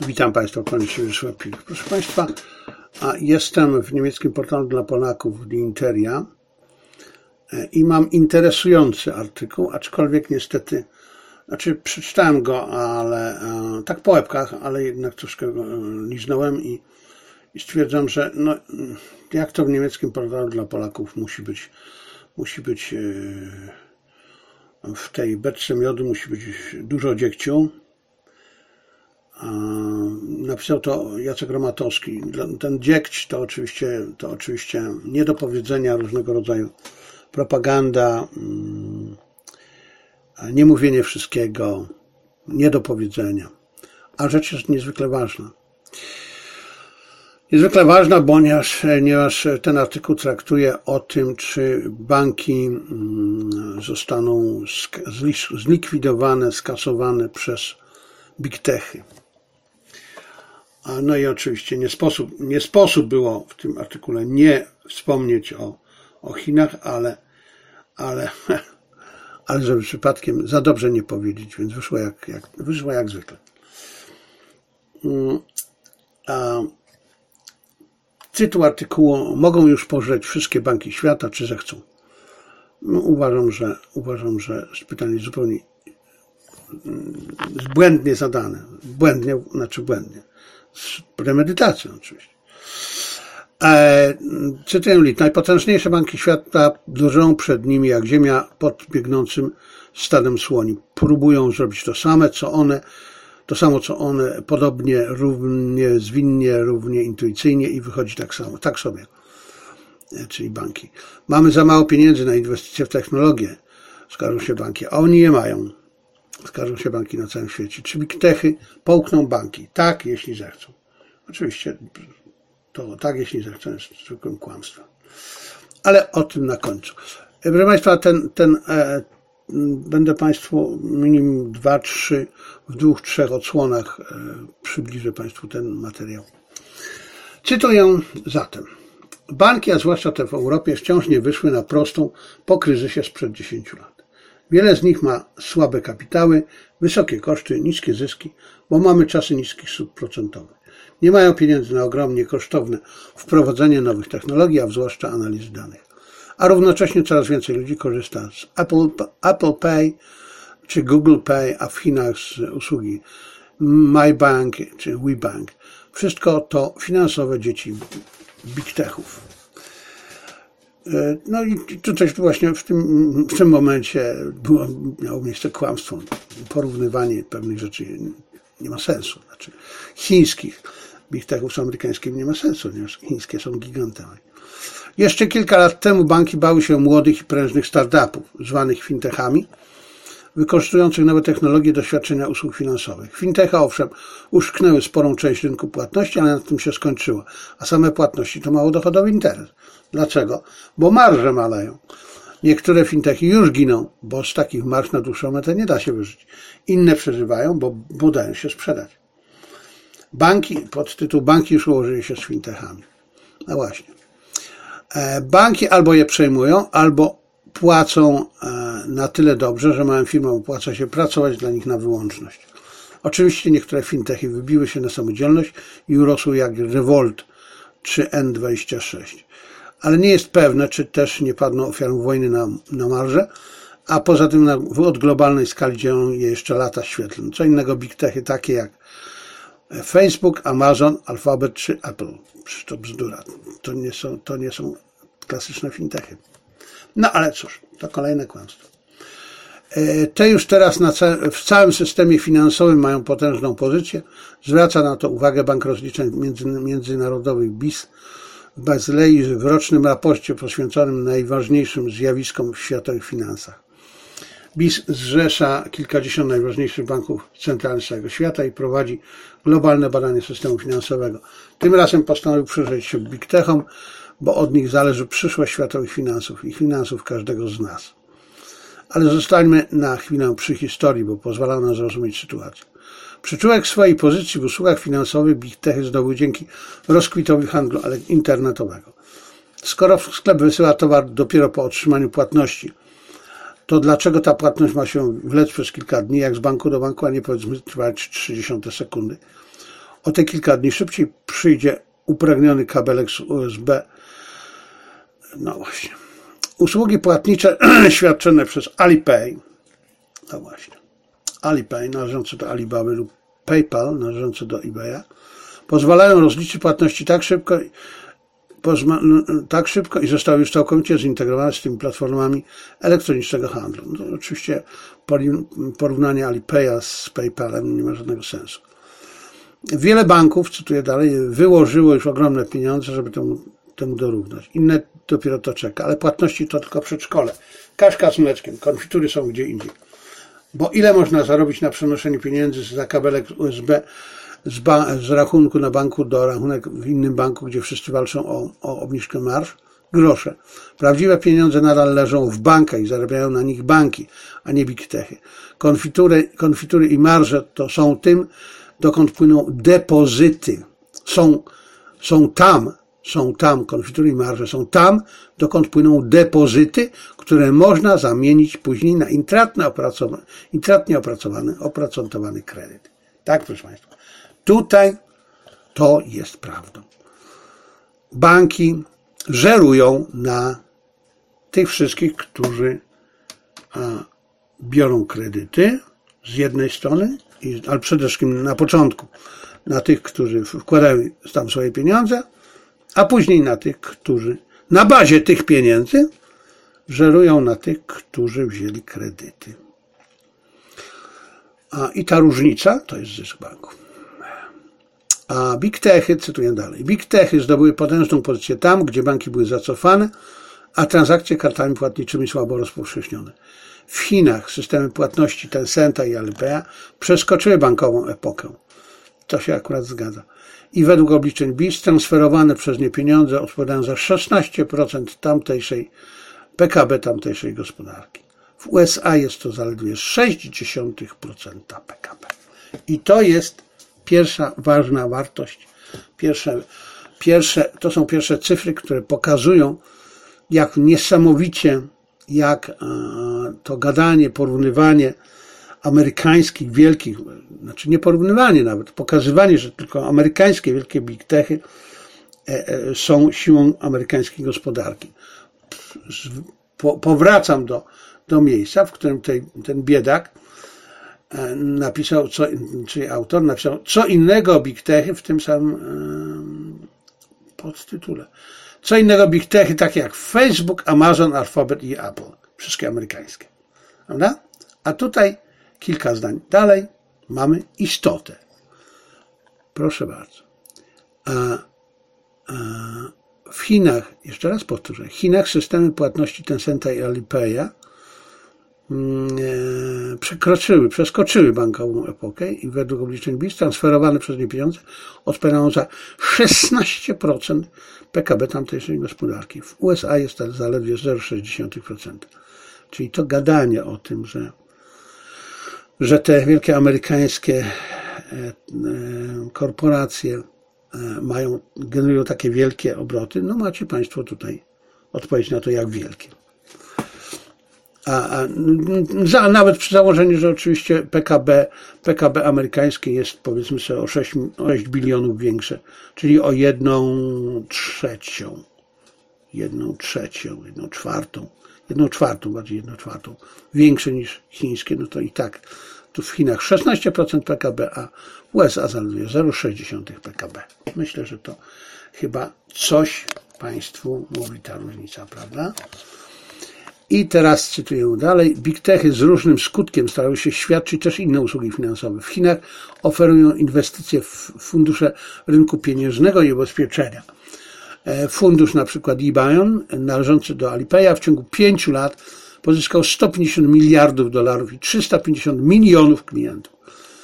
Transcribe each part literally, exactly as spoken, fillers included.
Witam Państwa, Pan Szłapil. Proszę Państwa, jestem w niemieckim portalu dla Polaków Die Interia i mam interesujący artykuł, aczkolwiek niestety, znaczy przeczytałem go, ale tak po łebkach, ale jednak troszkę go liznąłem i, i stwierdzam, że no, jak to w niemieckim portalu dla Polaków musi być, musi być w tej beczce miodu musi być dużo dziegciu. Napisał to Jacek Romatowski. Ten dziegć to oczywiście, to oczywiście nie do powiedzenia, różnego rodzaju propaganda, niemówienie wszystkiego, nie do powiedzenia. A rzecz jest niezwykle ważna. Niezwykle ważna, ponieważ, ponieważ ten artykuł traktuje o tym, czy banki zostaną zlikwidowane, skasowane przez big techy. No i oczywiście nie sposób, nie sposób było w tym artykule nie wspomnieć o, o Chinach, ale, ale, ale żeby przypadkiem za dobrze nie powiedzieć, więc wyszło jak, jak, wyszło jak zwykle. A tytuł artykułu: mogą już pożreć wszystkie banki świata, czy zechcą? No, uważam, że, uważam, że pytanie jest zupełnie błędnie zadane. Błędnie, znaczy błędnie. Z premedytacją oczywiście. E, cytuję list. Najpotężniejsze banki świata drżą przed nimi jak ziemia pod biegnącym stadem słoni. Próbują zrobić to same, co one, to samo co one, podobnie, równie zwinnie, równie intuicyjnie i wychodzi tak samo, tak sobie. E, czyli banki. Mamy za mało pieniędzy na inwestycje w technologię, skarżą się banki, a oni je mają. Skarżą się banki na całym świecie. Czy big techy połkną banki? Tak, jeśli zechcą. Oczywiście to tak, jeśli zechcą, jest zwykłym kłamstwem. Ale o tym na końcu. Proszę Państwa, ten, ten e, będę Państwu minimum dwa, trzy, w dwóch, trzech odsłonach e, przybliżę Państwu ten materiał. Cytuję zatem. Banki, a zwłaszcza te w Europie, wciąż nie wyszły na prostą po kryzysie sprzed dziesięciu lat. Wiele z nich ma słabe kapitały, wysokie koszty, niskie zyski, bo mamy czasy niskich stóp procentowych. Nie mają pieniędzy na ogromnie kosztowne wprowadzenie nowych technologii, a zwłaszcza analizy danych. A równocześnie coraz więcej ludzi korzysta z Apple, Apple Pay czy Google Pay, a w Chinach z usługi MyBank czy WeBank. Wszystko to finansowe dzieci big techów. No i tutaj właśnie w tym, w tym momencie było, miało miejsce kłamstwo. Porównywanie pewnych rzeczy nie ma sensu. Znaczy chińskich big techów z amerykańskimi nie ma sensu, ponieważ chińskie są gigantami. Jeszcze kilka lat temu banki bały się młodych i prężnych startupów, zwanych fintechami, wykorzystujących nowe technologie do świadczenia usług finansowych. Fintechy, owszem, uszczknęły sporą część rynku płatności, ale na tym się skończyło. A same płatności to mało dochodowy interes. Dlaczego? Bo marże maleją. Niektóre fintechy już giną, bo z takich marż na dłuższą metę nie da się wyżyć. Inne przeżywają, bo, bo dają się sprzedać. Banki, podtytuł banki już ułożyły się z fintechami. No właśnie. Banki albo je przejmują, albo płacą na tyle dobrze, że małym firmom opłaca się pracować dla nich na wyłączność. Oczywiście niektóre fintechy wybiły się na samodzielność i urosły jak Revolt czy N dwadzieścia sześć. Ale nie jest pewne, czy też nie padną ofiarą wojny na, na marże, a poza tym na, od globalnej skali dzieją je jeszcze lata świetlne. Co innego big techy takie jak Facebook, Amazon, Alphabet czy Apple. Przecież to bzdura. To nie są, to nie są klasyczne fintechy. No ale cóż, to kolejne kłamstwo. Te już teraz na ca- w całym systemie finansowym mają potężną pozycję. Zwraca na to uwagę Bank Rozliczeń Między- Międzynarodowych B I S w Bazylei w rocznym raporcie poświęconym najważniejszym zjawiskom w światowych finansach. B I S zrzesza kilkadziesiąt najważniejszych banków centralnych z całego świata i prowadzi globalne badanie systemu finansowego. Tym razem postanowił przyjrzeć się big techom, bo od nich zależy przyszłość światowych finansów i finansów każdego z nas. Ale zostańmy na chwilę przy historii, bo pozwala nam zrozumieć sytuację. Przyczółek swojej pozycji w usługach finansowych big techy zdobyły dzięki rozkwitowi handlu internetowego. Skoro sklep wysyła towar dopiero po otrzymaniu płatności, to dlaczego ta płatność ma się wlec przez kilka dni, jak z banku do banku, a nie powiedzmy trwać trzydzieści sekundy? O te kilka dni szybciej przyjdzie upragniony kabelek z U S B. No właśnie. Usługi płatnicze świadczone przez Alipay. No właśnie. Alipay należący do Alibaby lub PayPal należący do eBaya pozwalają rozliczyć płatności tak szybko, tak szybko i zostały już całkowicie zintegrowane z tymi platformami elektronicznego handlu. No, oczywiście porównanie Alipaya z PayPalem nie ma żadnego sensu. Wiele banków, cytuję dalej, wyłożyło już ogromne pieniądze, żeby temu, temu dorównać. Inne dopiero to czeka, ale płatności to tylko przedszkole. Kaszka z mleczkiem, konfitury są gdzie indziej. Bo ile można zarobić na przenoszeniu pieniędzy za kabelek U S B z, ba- z rachunku na banku do rachunek w innym banku, gdzie wszyscy walczą o, o obniżkę marż? Grosze. Prawdziwe pieniądze nadal leżą w bankach i zarabiają na nich banki, a nie big techy. Konfitury, konfitury i marże to są tym, dokąd płyną depozyty. Są, są tam, są tam, konfitury i marże są tam, dokąd płyną depozyty, które można zamienić później na intratnie opracowany, intratnie opracowany, opracowany kredyt. Tak, proszę Państwa. Tutaj to jest prawdą. Banki żerują na tych wszystkich, którzy a, biorą kredyty z jednej strony, i, ale przede wszystkim na początku na tych, którzy wkładają tam swoje pieniądze, a później na tych, którzy na bazie tych pieniędzy żerują na tych, którzy wzięli kredyty. A, I ta różnica to jest zysk banków. A big techy, cytuję dalej, big techy zdobyły potężną pozycję tam, gdzie banki były zacofane, a transakcje kartami płatniczymi słabo rozpowszechnione. W Chinach systemy płatności Tencenta i Alipaya przeskoczyły bankową epokę. To się akurat zgadza. I według obliczeń B I S transferowane przez nie pieniądze odpowiadają za szesnaście procent tamtejszej P K B tamtejszej gospodarki. W U S A jest to zaledwie sześć dziesiątych procent P K B. I to jest pierwsza ważna wartość. Pierwsze, pierwsze, to są pierwsze cyfry, które pokazują, jak niesamowicie, jak e, to gadanie, porównywanie amerykańskich wielkich, znaczy nie porównywanie nawet, pokazywanie, że tylko amerykańskie wielkie big techy e, e, są siłą amerykańskiej gospodarki. Po, powracam do, do miejsca, w którym tej, ten biedak e, napisał, co, czyli autor napisał, co innego big techy w tym samym e, podtytule. Co innego big techy, takie jak Facebook, Amazon, Alphabet i Apple. Wszystkie amerykańskie. Prawda? A tutaj kilka zdań dalej mamy istotę. Proszę bardzo. A, a w Chinach, jeszcze raz powtórzę, w Chinach systemy płatności Tencenta i Alipaya e, przekroczyły, przeskoczyły bankową epokę i według obliczeń B I S transferowane przez nie pieniądze odpowiadają za szesnaście procent P K B tamtejszej gospodarki. W U S A jest to zaledwie zero przecinek sześć procent. Czyli to gadanie o tym, że, że te wielkie amerykańskie korporacje mają, generują takie wielkie obroty, no macie Państwo tutaj odpowiedź na to, jak wielkie. A, a za, nawet przy założeniu, że oczywiście P K B, P K B amerykańskie jest, powiedzmy sobie, o sześć bilionów większe, czyli o jedną trzecią, jedną trzecią, jedną czwartą, jedną czwartą, bardziej jedną czwartą, większe niż chińskie, no to i tak, tu w Chinach szesnaście procent P K B, a w U S A zaledwie zero przecinek sześć P K B. Myślę, że to chyba coś Państwu mówi ta różnica, prawda? I teraz cytuję dalej. Big techy z różnym skutkiem starały się świadczyć też inne usługi finansowe. W Chinach oferują inwestycje w fundusze rynku pieniężnego i ubezpieczenia. Fundusz na przykład eBayon, należący do Alipaya, w ciągu pięciu lat pozyskał sto pięćdziesiąt miliardów dolarów i trzysta pięćdziesiąt milionów klientów.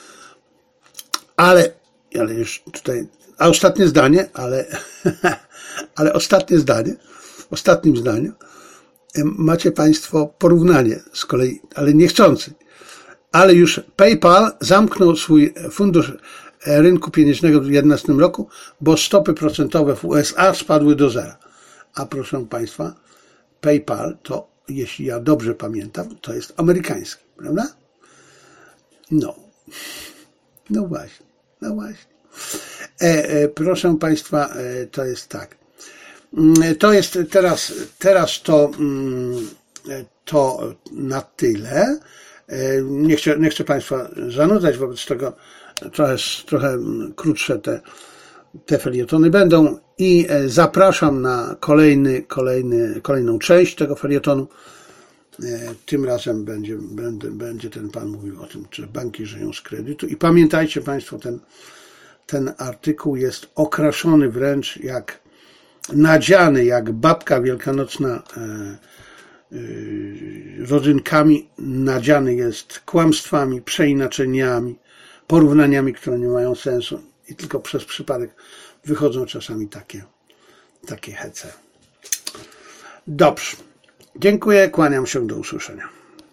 Ale, ale już tutaj, a ostatnie zdanie, ale, ale ostatnie zdanie, w ostatnim zdaniu, macie Państwo porównanie z kolei, ale niechcący. Ale już PayPal zamknął swój fundusz rynku pieniężnego w dwa tysiące jedenastym roku, bo stopy procentowe w U S A spadły do zera. A proszę Państwa, PayPal to, jeśli ja dobrze pamiętam, to jest amerykański, prawda? No. No właśnie, no właśnie. E, e, proszę Państwa, e, to jest tak. To jest teraz, teraz to, to na tyle. Nie chcę, nie chcę Państwa zanudzać, wobec tego trochę, trochę krótsze te, te felietony będą i zapraszam na kolejny, kolejny, kolejną część tego felietonu. Tym razem będzie, będzie, będzie ten pan mówił o tym, czy banki żyją z kredytu. I pamiętajcie Państwo, ten, ten artykuł jest okraszony wręcz jak nadziany, jak babka wielkanocna e, e, rodzynkami, nadziany jest kłamstwami, przeinaczeniami, porównaniami, które nie mają sensu i tylko przez przypadek wychodzą czasami takie, takie hece. Dobrze. Dziękuję, kłaniam się, do usłyszenia.